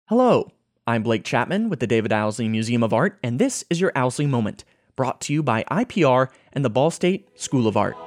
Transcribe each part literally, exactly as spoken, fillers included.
Hello, I'm Blake Chapman with the David Owsley Museum of Art, and this is your Owsley Moment, brought to you by I P R and the Ball State School of Art.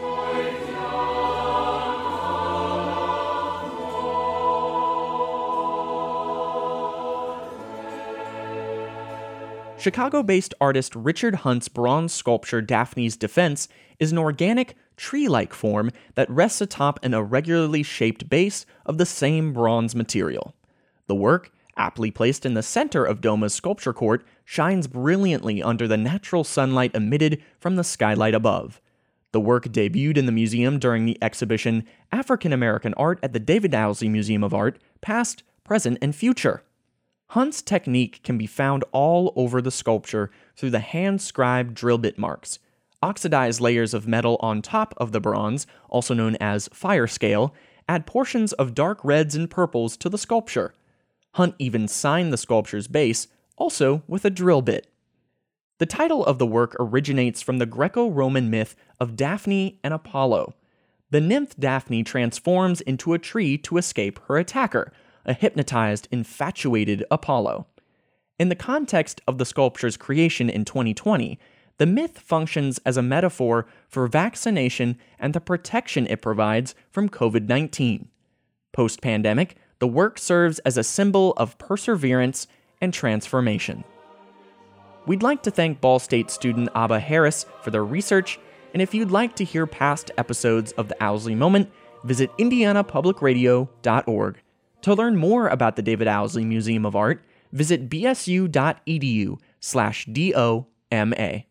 Chicago-based artist Richard Hunt's bronze sculpture Daphne's Defense is an organic, tree-like form that rests atop an irregularly shaped base of the same bronze material. The work, aptly placed in the center of Doma's sculpture court, shines brilliantly under the natural sunlight emitted from the skylight above. The work debuted in the museum during the exhibition African American Art at the David Owsley Museum of Art, Past, Present, and Future. Hunt's technique can be found all over the sculpture through the hand-scribed drill bit marks. Oxidized layers of metal on top of the bronze, also known as fire scale, add portions of dark reds and purples to the sculpture. Hunt even signed the sculpture's base, also with a drill bit. The title of the work originates from the Greco-Roman myth of Daphne and Apollo. The nymph Daphne transforms into a tree to escape her attacker, a hypnotized, infatuated Apollo. In the context of the sculpture's creation in twenty twenty, the myth functions as a metaphor for vaccination and the protection it provides from covid nineteen. Post-pandemic, the work serves as a symbol of perseverance and transformation. We'd like to thank Ball State student Abba Harris for their research, and if you'd like to hear past episodes of the Owsley Moment, visit indiana public radio dot org. To learn more about the David Owsley Museum of Art, visit b s u dot e d u slash D O M A.